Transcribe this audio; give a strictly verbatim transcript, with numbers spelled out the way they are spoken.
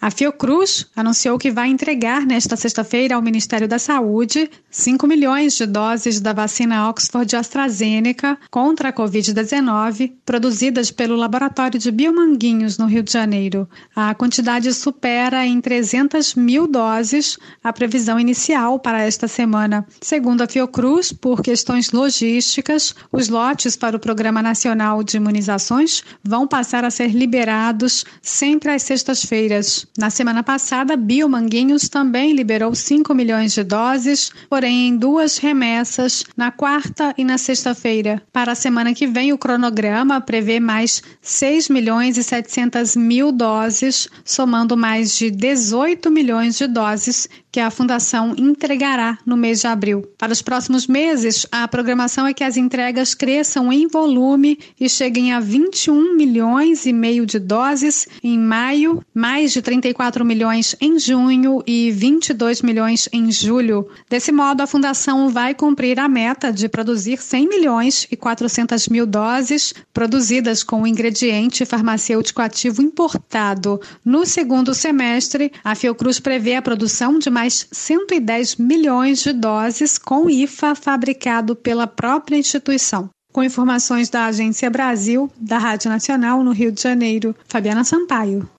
A Fiocruz anunciou que vai entregar nesta sexta-feira ao Ministério da Saúde cinco milhões de doses da vacina Oxford AstraZeneca contra a covid dezenove, produzidas pelo Laboratório de Biomanguinhos, no Rio de Janeiro. A quantidade supera em trezentas mil doses a previsão inicial para esta semana. Segundo a Fiocruz, por questões logísticas, os lotes para o Programa Nacional de Imunizações vão passar a ser liberados sempre às sextas-feiras. Na semana passada, Biomanguinhos também liberou cinco milhões de doses, porém em duas remessas, na quarta e na sexta-feira. Para a semana que vem, o cronograma prevê mais seis milhões e setecentas mil doses, somando mais de dezoito milhões de doses que a Fundação entregará no mês de abril. Para os próximos meses, a programação é que as entregas cresçam em volume e cheguem a vinte e um milhões e meio de doses em maio, mais de trinta e quatro milhões em junho e vinte e dois milhões em julho. Desse modo, a Fundação vai cumprir a meta de produzir cem milhões e quatrocentas mil doses produzidas com o ingrediente farmacêutico ativo importado. No segundo semestre, a Fiocruz prevê a produção de mais cento e dez milhões de doses com I F A fabricado pela própria instituição. Com informações da Agência Brasil, da Rádio Nacional no Rio de Janeiro, Fabiana Sampaio.